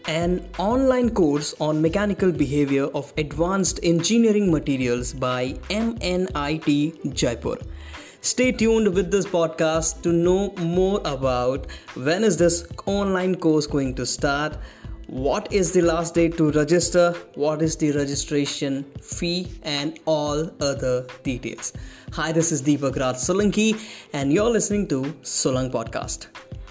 an online course on mechanical behavior of advanced engineering materials by MNIT Jaipur. Stay tuned with this podcast to know more about when is this online course going to start, what is the last date to register, what is the registration fee, and all other details. Hi, this is Deepak Raj Solanki and you're listening to Solang Podcast.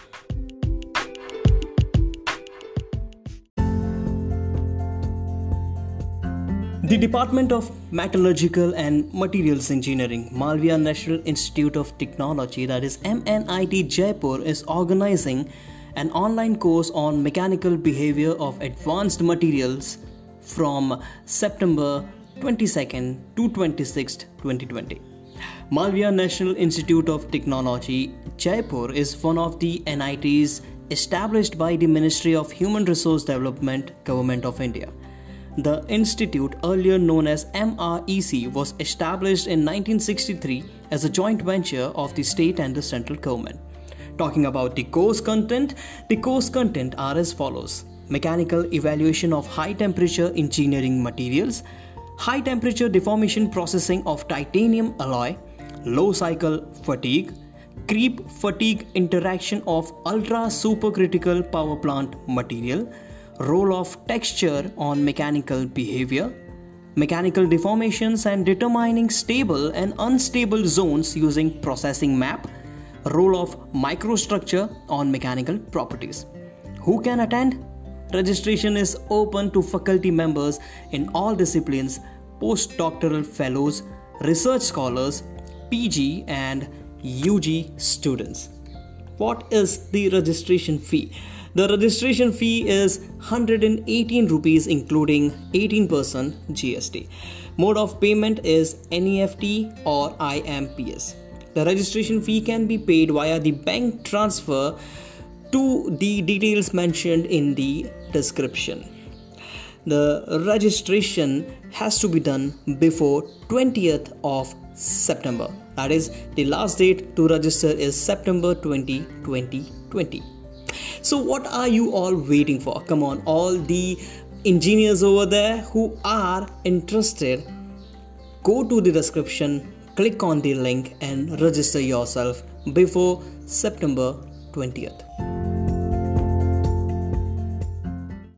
The Department of Metallurgical and Materials Engineering, Malviya National Institute of Technology, that is MNIT Jaipur, is organizing an online course on mechanical behavior of advanced materials from September 22nd to 26th, 2020. Malviya National Institute of Technology, Jaipur is one of the NITs established by the Ministry of Human Resource Development, Government of India. The institute, earlier known as MREC, was established in 1963 as a joint venture of the state and the central government. Talking about the course content are as follows: mechanical evaluation of high temperature engineering materials, high temperature deformation processing of titanium alloy, low cycle fatigue, creep fatigue interaction of ultra supercritical power plant material, role of texture on mechanical behavior, mechanical deformations and determining stable and unstable zones using processing map, role of microstructure on mechanical properties. Who can attend? Registration is open to faculty members in all disciplines, postdoctoral fellows, research scholars, PG and UG students. What is the registration fee? The registration fee is 118 rupees including 18% GST. Mode of payment is NEFT or IMPS. The registration fee can be paid via the bank transfer to the details mentioned in the description. The registration has to be done before 20th of September. That is, the last date to register is September 20, 2020. So what are you all waiting for? Come on, all the engineers over there who are interested, go to the description, click on the link and register yourself before September 20th.